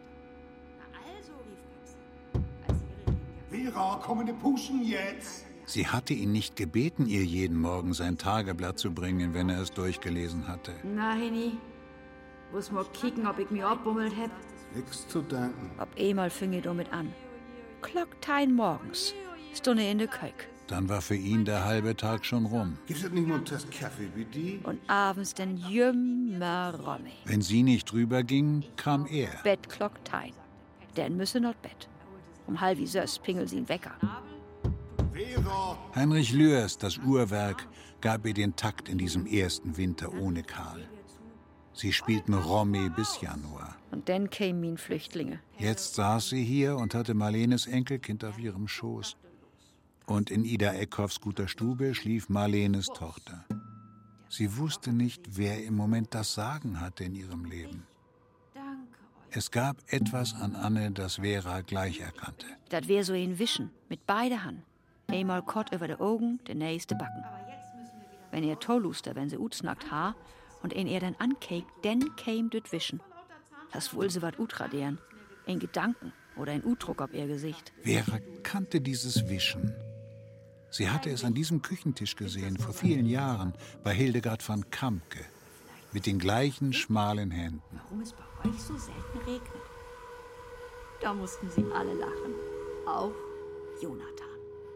Vera, komm in die Puschen jetzt! Sie hatte ihn nicht gebeten, ihr jeden Morgen sein Tageblatt zu bringen, wenn er es durchgelesen hatte. Na, Henny, muss mal kicken, ob ich mir abbummelt heb. Nix zu danken. Ob einmal fing ich damit an. Klocktein morgens, Stunde in de Köck. Dann war für ihn der halbe Tag schon rum. Gibt's das nicht nur einen Tasse Kaffee, bitte? Und abends den jümmer Romme. Wenn sie nicht rüberging, kam er. Bett klocktein. Denn müsse not Bett. Um 5:30 pingel sie ihn Wecker. Vera! Heinrich Lührs, das Uhrwerk, gab ihr den Takt in diesem ersten Winter ohne Karl. Sie spielten Romme bis Januar. Und dann kämen ihn Flüchtlinge. Jetzt saß sie hier und hatte Marlenes Enkelkind auf ihrem Schoß. Und in Ida Eckhoffs guter Stube schlief Marlenes Tochter. Sie wusste nicht, wer im Moment das Sagen hatte in ihrem Leben. Es gab etwas an Anne, das Vera gleich erkannte. Das wär so ein Wischen, mit beide Hand. Einmal Kott über de Augen, der nächste Backen. Wenn er Toluster, wenn sie utsnackt ha, und ihn er dann ankeek, dann käm düt Wischen. Das wohl sie wat utradieren. Ein Gedanken oder ein Udruck ob ihr Gesicht. Vera kannte dieses Wischen. Sie hatte es an diesem Küchentisch gesehen, vor vielen Jahren, bei Hildegard von Kampke, mit den gleichen schmalen Händen. Warum es bei euch so selten regnet? Da mussten sie alle lachen. Auch Jonathan.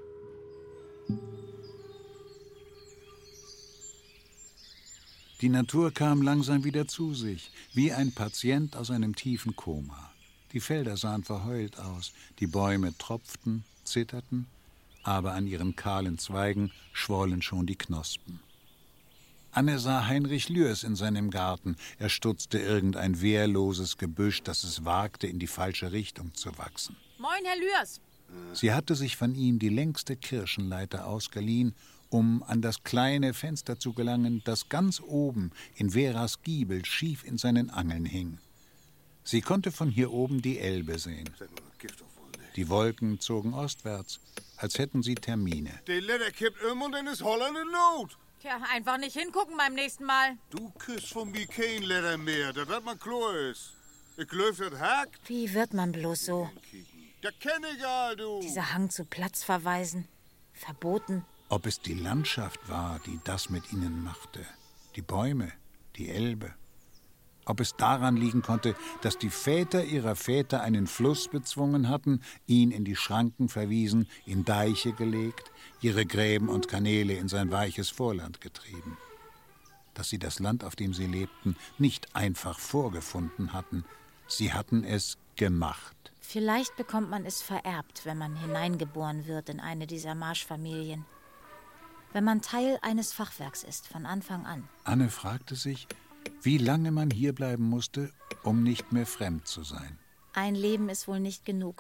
Die Natur kam langsam wieder zu sich, wie ein Patient aus einem tiefen Koma. Die Felder sahen verheult aus, die Bäume tropften, zitterten, aber an ihren kahlen Zweigen schwollen schon die Knospen. Anne sah Heinrich Lührs in seinem Garten. Er stutzte irgendein wehrloses Gebüsch, das es wagte, in die falsche Richtung zu wachsen. Moin, Herr Lührs. Sie hatte sich von ihm die längste Kirschenleiter ausgeliehen, um an das kleine Fenster zu gelangen, das ganz oben in Veras Giebel schief in seinen Angeln hing. Sie konnte von hier oben die Elbe sehen. Die Wolken zogen ostwärts, als hätten sie Termine. Die Leder kippt und dann ist Holland in Not. Tja, einfach nicht hingucken beim nächsten Mal. Du küsst von mir kein Leder mehr, das hat man klar ist. Ich glaub, das hakt. Wie wird man bloß so? Der kenn ich all, du. Dieser Hang zu Platzverweisen. Verboten. Ob es die Landschaft war, die das mit ihnen machte, die Bäume, die Elbe. Ob es daran liegen konnte, dass die Väter ihrer Väter einen Fluss bezwungen hatten, ihn in die Schranken verwiesen, in Deiche gelegt, ihre Gräben und Kanäle in sein weiches Vorland getrieben. Dass sie das Land, auf dem sie lebten, nicht einfach vorgefunden hatten, sie hatten es gemacht. Vielleicht bekommt man es vererbt, wenn man hineingeboren wird in eine dieser Marschfamilien. Wenn man Teil eines Fachwerks ist, von Anfang an. Anne fragte sich, wie lange man hierbleiben musste, um nicht mehr fremd zu sein. Ein Leben ist wohl nicht genug.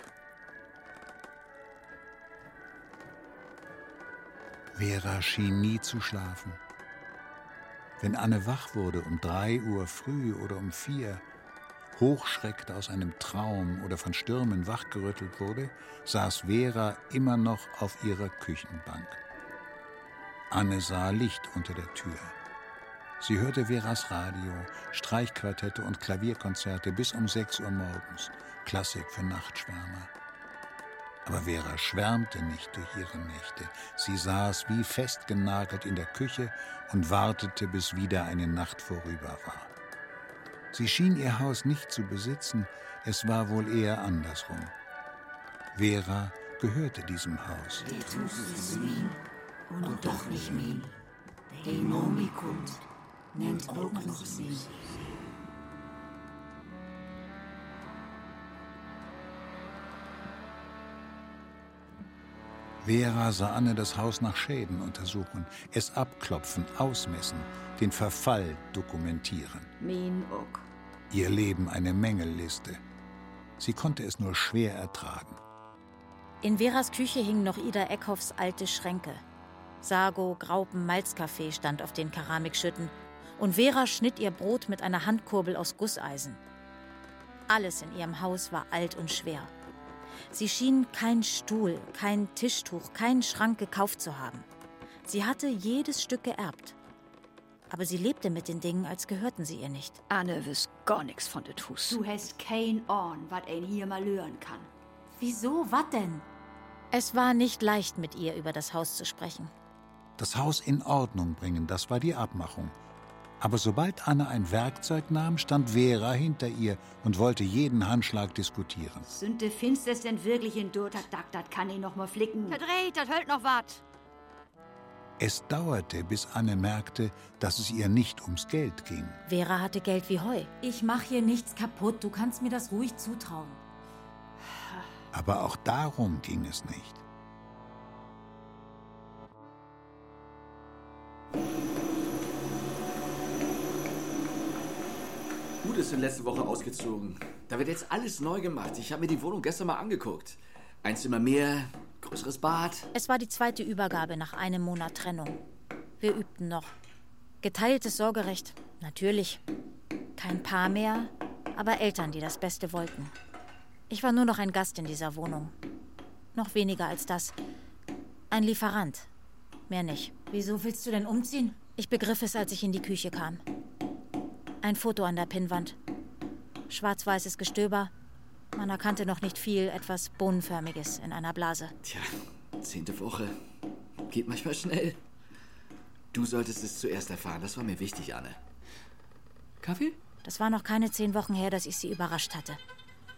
Vera schien nie zu schlafen. Wenn Anne wach wurde um 3 Uhr früh oder um 4, hochschreckte aus einem Traum oder von Stürmen wachgerüttelt wurde, saß Vera immer noch auf ihrer Küchenbank. Anne sah Licht unter der Tür. Sie hörte Veras Radio, Streichquartette und Klavierkonzerte bis um 6 Uhr morgens. Klassik für Nachtschwärmer. Aber Vera schwärmte nicht durch ihre Nächte. Sie saß wie festgenagelt in der Küche und wartete, bis wieder eine Nacht vorüber war. Sie schien ihr Haus nicht zu besitzen, es war wohl eher andersrum. Vera gehörte diesem Haus. Der tust es min, und doch nicht min. Der Nomi kommt, nennt auch noch sie. Vera sah Anne das Haus nach Schäden untersuchen, es abklopfen, ausmessen, den Verfall dokumentieren. Min ook. Ihr Leben eine Mängelliste. Sie konnte es nur schwer ertragen. In Veras Küche hingen noch Ida Eckhoffs alte Schränke. Sago, Graupen, Malzkaffee stand auf den Keramikschütten und Vera schnitt ihr Brot mit einer Handkurbel aus Gusseisen. Alles in ihrem Haus war alt und schwer. Sie schien kein Stuhl, kein Tischtuch, keinen Schrank gekauft zu haben. Sie hatte jedes Stück geerbt. Aber sie lebte mit den Dingen, als gehörten sie ihr nicht. Anne wüsst gar nix von de Tus. Du hast kein Ohren, wat ein hier mal hören kann. Wieso, wat denn? Es war nicht leicht, mit ihr über das Haus zu sprechen. Das Haus in Ordnung bringen, das war die Abmachung. Aber sobald Anne ein Werkzeug nahm, stand Vera hinter ihr und wollte jeden Handschlag diskutieren. Sind de Finsters denn wirklich in Dur? Dat kann ich noch mal flicken. Verdreht, das hält noch wat. Es dauerte, bis Anne merkte, dass es ihr nicht ums Geld ging. Vera hatte Geld wie Heu. Ich mach hier nichts kaputt, du kannst mir das ruhig zutrauen. Aber auch darum ging es nicht. Gut ist in letzter Woche ausgezogen. Da wird jetzt alles neu gemacht. Ich habe mir die Wohnung gestern mal angeguckt. Ein Zimmer mehr, größeres Bad. Es war die zweite Übergabe nach einem Monat Trennung. Wir übten noch. Geteiltes Sorgerecht, natürlich. Kein Paar mehr, aber Eltern, die das Beste wollten. Ich war nur noch ein Gast in dieser Wohnung. Noch weniger als das. Ein Lieferant. Mehr nicht. Wieso willst du denn umziehen? Ich begriff es, als ich in die Küche kam. Ein Foto an der Pinnwand. Schwarz-weißes Gestöber. Man erkannte noch nicht viel, etwas Bohnenförmiges in einer Blase. Tja, 10. Woche. Geht manchmal schnell. Du solltest es zuerst erfahren, das war mir wichtig, Anne. Kaffee? Das war noch keine 10 Wochen her, dass ich sie überrascht hatte.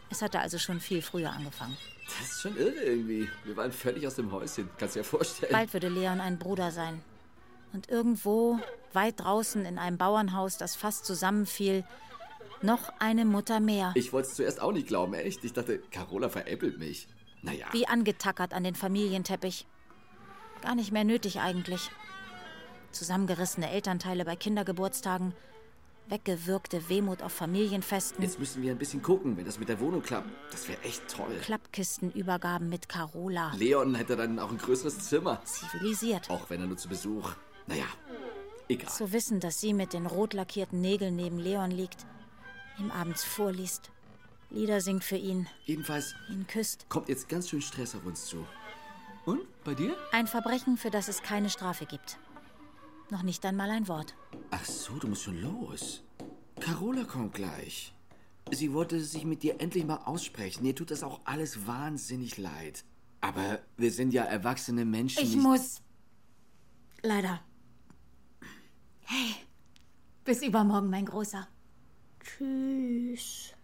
Es hatte also schon viel früher angefangen. Das ist schon irre irgendwie. Wir waren völlig aus dem Häuschen. Kannst du dir vorstellen. Bald würde Leon ein Bruder sein. Und irgendwo, weit draußen in einem Bauernhaus, das fast zusammenfiel, noch eine Mutter mehr. Ich wollte es zuerst auch nicht glauben, echt. Ich dachte, Carola veräppelt mich. Naja. Wie angetackert an den Familienteppich. Gar nicht mehr nötig eigentlich. Zusammengerissene Elternteile bei Kindergeburtstagen, weggewirkte Wehmut auf Familienfesten. Jetzt müssen wir ein bisschen gucken, wenn das mit der Wohnung klappt. Das wäre echt toll. Klappkistenübergaben mit Carola. Leon hätte dann auch ein größeres Zimmer. Zivilisiert. Auch wenn er nur zu Besuch. Naja, egal. Zu wissen, dass sie mit den rot lackierten Nägeln neben Leon liegt, ihm abends vorliest, Lieder singt für ihn. Jedenfalls ihn küsst. Kommt jetzt ganz schön Stress auf uns zu. Und, bei dir? Ein Verbrechen, für das es keine Strafe gibt. Noch nicht einmal ein Wort. Ach so, du musst schon los. Carola kommt gleich. Sie wollte sich mit dir endlich mal aussprechen. Ihr tut das auch alles wahnsinnig leid. Aber wir sind ja erwachsene Menschen. Ich muss. Leider. Hey, bis übermorgen, mein Großer. Tschüss.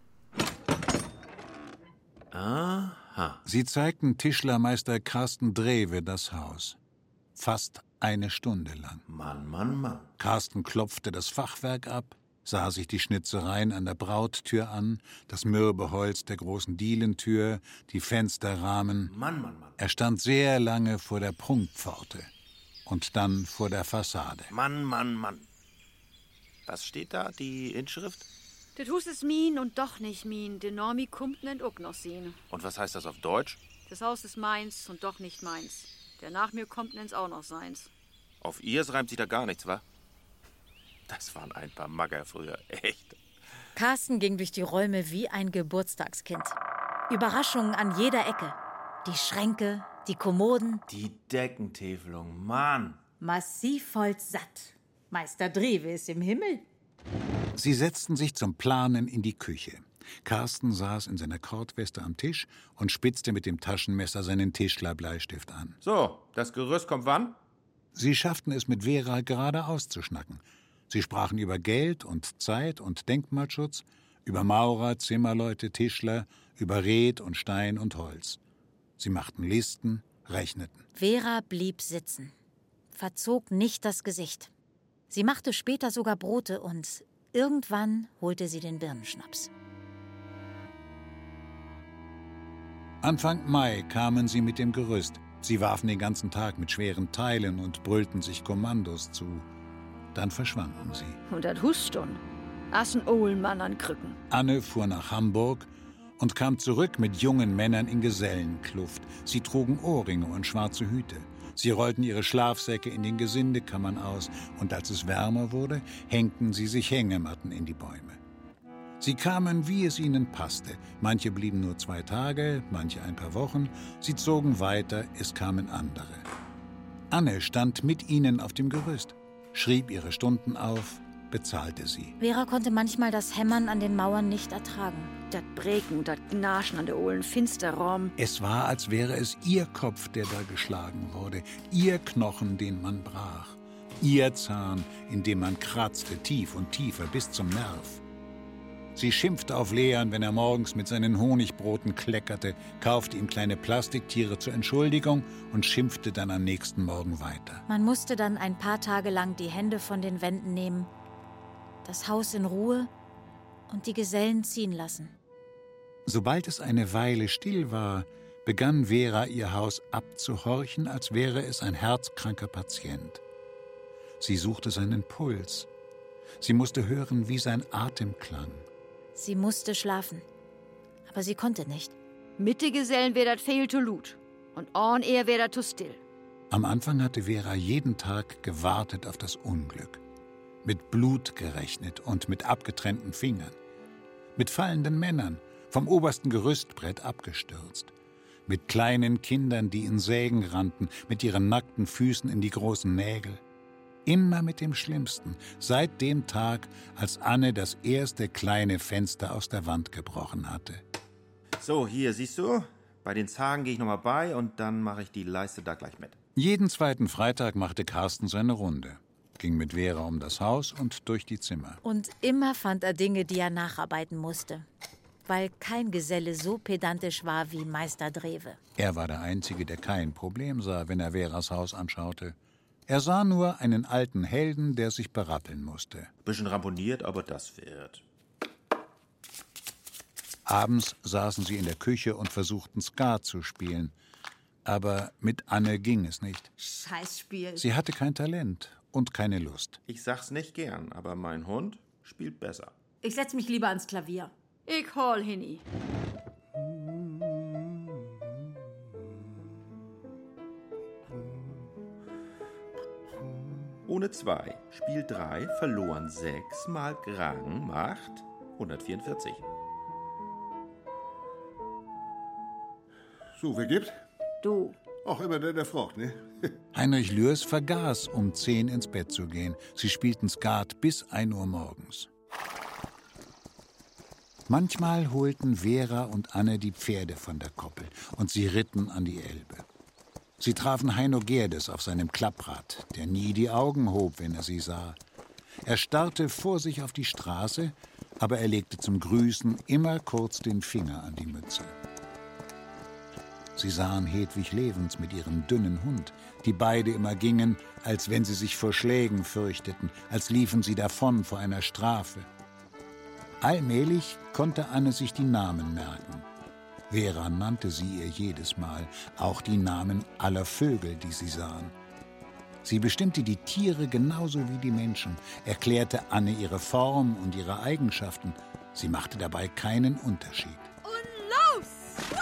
Aha. Sie zeigten Tischlermeister Carsten Drewe das Haus. Fast eine Stunde lang. Mann, Mann, Mann. Carsten klopfte das Fachwerk ab, sah sich die Schnitzereien an der Brauttür an, das mürbe Holz der großen Dielentür, die Fensterrahmen. Mann, Mann, Mann. Er stand sehr lange vor der Prunkpforte und dann vor der Fassade. Mann, Mann, Mann. Was steht da, die Inschrift? Det Hus ist min und doch nicht min, den Normi kommt nennt auch noch sehen. Und was heißt das auf Deutsch? Das Haus ist meins und doch nicht meins. Der nach mir kommt nennt's auch noch seins. Auf ihrs reimt sich da gar nichts, wa? Das waren ein paar Magger früher, echt. Carsten ging durch die Räume wie ein Geburtstagskind. Überraschungen an jeder Ecke. Die Schränke, die Kommoden. Die Deckentäfelung, Mann. Massivholz satt. Meister Drewe ist im Himmel. Sie setzten sich zum Planen in die Küche. Carsten saß in seiner Kordweste am Tisch und spitzte mit dem Taschenmesser seinen Tischlerbleistift an. So, das Gerüst kommt wann? Sie schafften es mit Vera gerade auszuschnacken. Sie sprachen über Geld und Zeit und Denkmalschutz, über Maurer, Zimmerleute, Tischler, über Red und Stein und Holz. Sie machten Listen, rechneten. Vera blieb sitzen, verzog nicht das Gesicht. Sie machte später sogar Brote und irgendwann holte sie den Birnenschnaps. Anfang Mai kamen sie mit dem Gerüst. Sie warfen den ganzen Tag mit schweren Teilen und brüllten sich Kommandos zu. Dann verschwanden sie. Und das Huston. As ein Ohlmann an Krücken. Anne fuhr nach Hamburg und kam zurück mit jungen Männern in Gesellenkluft. Sie trugen Ohrringe und schwarze Hüte. Sie rollten ihre Schlafsäcke in den Gesindekammern aus und als es wärmer wurde, hängten sie sich Hängematten in die Bäume. Sie kamen, wie es ihnen passte. Manche blieben nur 2 Tage, manche ein paar Wochen. Sie zogen weiter, es kamen andere. Anne stand mit ihnen auf dem Gerüst, schrieb ihre Stunden auf, bezahlte sie. Vera konnte manchmal das Hämmern an den Mauern nicht ertragen. Das Breken, das Gnaschen an der Ohlen Finsterraum. Es war, als wäre es ihr Kopf, der da geschlagen wurde, ihr Knochen, den man brach, ihr Zahn, in dem man kratzte, tief und tiefer bis zum Nerv. Sie schimpfte auf Leon, wenn er morgens mit seinen Honigbroten kleckerte, kaufte ihm kleine Plastiktiere zur Entschuldigung und schimpfte dann am nächsten Morgen weiter. Man musste dann ein paar Tage lang die Hände von den Wänden nehmen, das Haus in Ruhe und die Gesellen ziehen lassen. Sobald es eine Weile still war, begann Vera ihr Haus abzuhorchen, als wäre es ein herzkranker Patient. Sie suchte seinen Puls. Sie musste hören, wie sein Atem klang. Sie musste schlafen, aber sie konnte nicht. Mit de Gesellen wär dat fehl to lut und on eher wär dat to still. Am Anfang hatte Vera jeden Tag gewartet auf das Unglück. Mit Blut gerechnet und mit abgetrennten Fingern. Mit fallenden Männern, vom obersten Gerüstbrett abgestürzt. Mit kleinen Kindern, die in Sägen rannten, mit ihren nackten Füßen in die großen Nägel. Immer mit dem Schlimmsten, seit dem Tag, als Anne das erste kleine Fenster aus der Wand gebrochen hatte. So, hier, siehst du? Bei den Zagen gehe ich nochmal bei und dann mache ich die Leiste da gleich mit. Jeden zweiten Freitag machte Carsten seine Runde. Ging mit Vera um das Haus und durch die Zimmer. Und immer fand er Dinge, die er nacharbeiten musste. weil kein Geselle so pedantisch war wie Meister Drewe. Er war der Einzige, der kein Problem sah, wenn er Veras Haus anschaute. Er sah nur einen alten Helden, der sich berappeln musste. Bisschen ramponiert, aber das wird. Abends saßen sie in der Küche und versuchten Skat zu spielen. Aber mit Anne ging es nicht. Scheißspiel. Sie hatte kein Talent und keine Lust. Ich sag's nicht gern, aber mein Hund spielt besser. Ich setz mich lieber ans Klavier. Ich hol hinni. Ohne 2, Spiel 3, verloren 6, mal Grang macht 144. So, wer gibt? Du. Auch immer der fragt, ne? Heinrich Lührs vergaß, um 10 ins Bett zu gehen. Sie spielten Skat bis 1 Uhr morgens. Manchmal holten Vera und Anne die Pferde von der Koppel und sie ritten an die Elbe. Sie trafen Heino Gerdes auf seinem Klapprad, der nie die Augen hob, wenn er sie sah. Er starrte vor sich auf die Straße, aber er legte zum Grüßen immer kurz den Finger an die Mütze. Sie sahen Hedwig Levens mit ihrem dünnen Hund, die beide immer gingen, als wenn sie sich vor Schlägen fürchteten, als liefen sie davon vor einer Strafe. Allmählich konnte Anne sich die Namen merken. Vera nannte sie ihr jedes Mal, auch die Namen aller Vögel, die sie sahen. Sie bestimmte die Tiere genauso wie die Menschen, erklärte Anne ihre Form und ihre Eigenschaften. Sie machte dabei keinen Unterschied. Und los!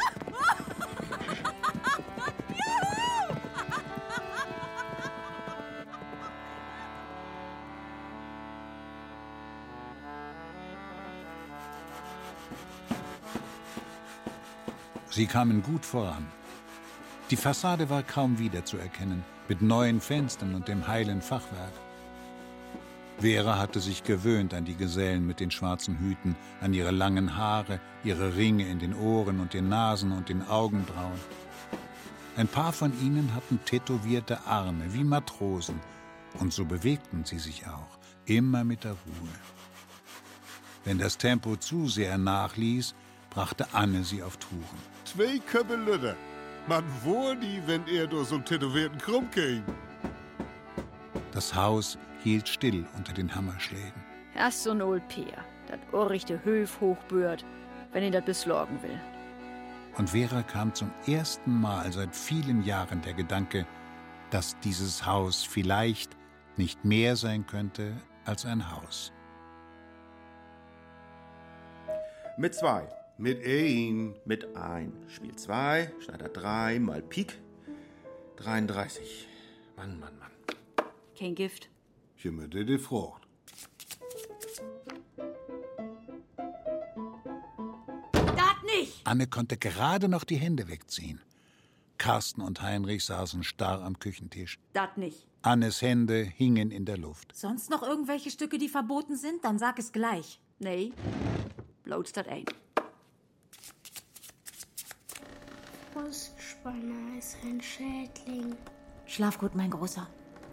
Sie kamen gut voran. Die Fassade war kaum wiederzuerkennen, mit neuen Fenstern und dem heilen Fachwerk. Vera hatte sich gewöhnt an die Gesellen mit den schwarzen Hüten, an ihre langen Haare, ihre Ringe in den Ohren und den Nasen und den Augenbrauen. Ein paar von ihnen hatten tätowierte Arme wie Matrosen, und so bewegten sie sich auch, immer mit der Ruhe. Wenn das Tempo zu sehr nachließ, brachte Anne sie auf Touren. 2 Köpfe Lüder. Man wohl nie, wenn er durch so einen tätowierten Krumm käme. Das Haus hielt still unter den Hammerschlägen. Erst so ein old Peer, dat orrichte Höf hochbührt, wenn ihn dat besorgen will. Und Vera kam zum ersten Mal seit vielen Jahren der Gedanke, dass dieses Haus vielleicht nicht mehr sein könnte als ein Haus. Mit 2. Mit 1. Mit 1. Spiel 2, Schneider 3, mal Pik. 33. Mann, Mann, Mann. Kein Gift. Jemand, der fragt. Dat nicht! Anne konnte gerade noch die Hände wegziehen. Carsten und Heinrich saßen starr am Küchentisch. Dat nicht. Annes Hände hingen in der Luft. Sonst noch irgendwelche Stücke, die verboten sind? Dann sag es gleich. Nee, bloß dat ein. Brustspanner ist ein Schädling. Schlaf gut, mein Großer.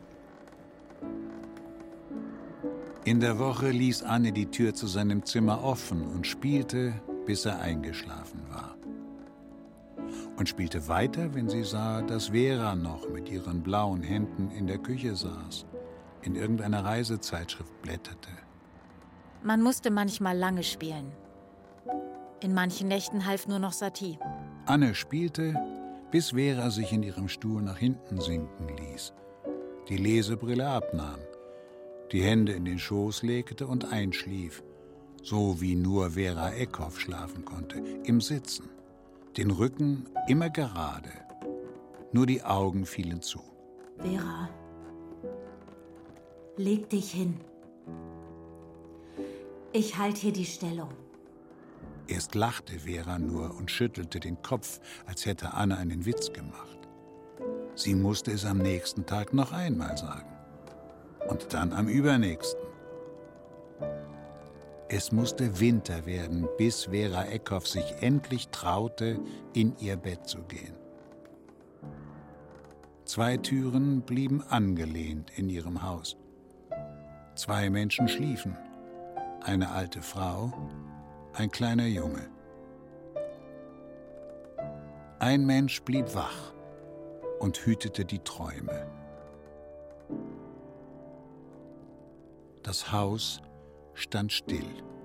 In der Woche ließ Anne die Tür zu seinem Zimmer offen und spielte, bis er eingeschlafen war. Und spielte weiter, wenn sie sah, dass Vera noch mit ihren blauen Händen in der Küche saß, in irgendeiner Reisezeitschrift blätterte. Man musste manchmal lange spielen. In manchen Nächten half nur noch Satie. Anne spielte, bis Vera sich in ihrem Stuhl nach hinten sinken ließ, die Lesebrille abnahm, die Hände in den Schoß legte und einschlief, so wie nur Vera Eckhoff schlafen konnte, im Sitzen, den Rücken immer gerade, nur die Augen fielen zu. Vera, leg dich hin. Ich halte hier die Stellung. Erst lachte Vera nur und schüttelte den Kopf, als hätte Anne einen Witz gemacht. Sie musste es am nächsten Tag noch einmal sagen. Und dann am übernächsten. Es musste Winter werden, bis Vera Eckhoff sich endlich traute, in ihr Bett zu gehen. 2 Türen blieben angelehnt in ihrem Haus. 2 Menschen schliefen. Eine alte Frau, ein kleiner Junge. Ein Mensch blieb wach und hütete die Träume. Das Haus stand still.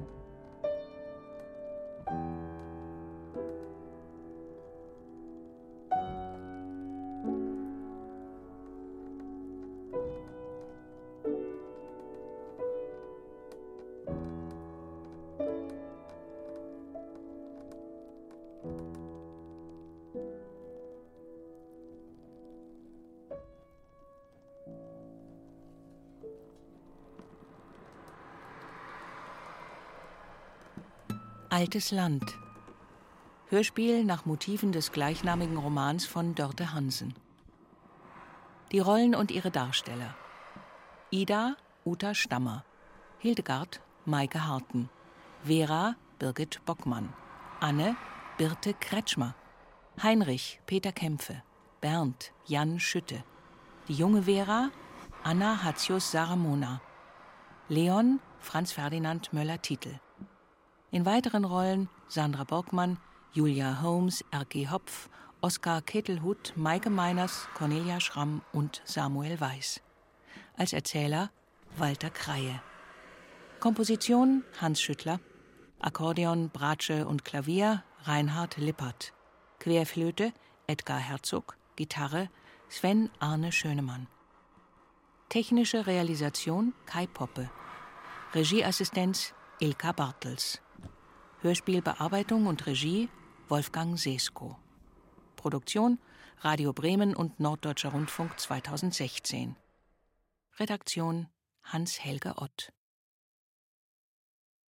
Altes Land. Hörspiel nach Motiven des gleichnamigen Romans von Dörte Hansen. Die Rollen und ihre Darsteller: Ida, Uta Stammer; Hildegard, Maike Harten; Vera, Birgit Bockmann; Anne, Birte Kretschmer; Heinrich, Peter Kämpfe; Bernd, Jan Schütte; die junge Vera, Anna Hatzius Saramona; Leon, Franz Ferdinand Möller-Titel. In weiteren Rollen Sandra Borgmann, Julia Holmes, Erki Hopf, Oskar Ketelhut, Maike Meiners, Cornelia Schramm und Samuel Weiß. Als Erzähler Walter Kreie. Komposition Hans Schüttler. Akkordeon, Bratsche und Klavier Reinhard Lippert. Querflöte Edgar Herzog. Gitarre Sven Arne Schönemann. Technische Realisation Kai Poppe. Regieassistenz Ilka Bartels. Hörspielbearbeitung und Regie Wolfgang Sesko. Produktion Radio Bremen und Norddeutscher Rundfunk 2016. Redaktion Hans-Helge Ott.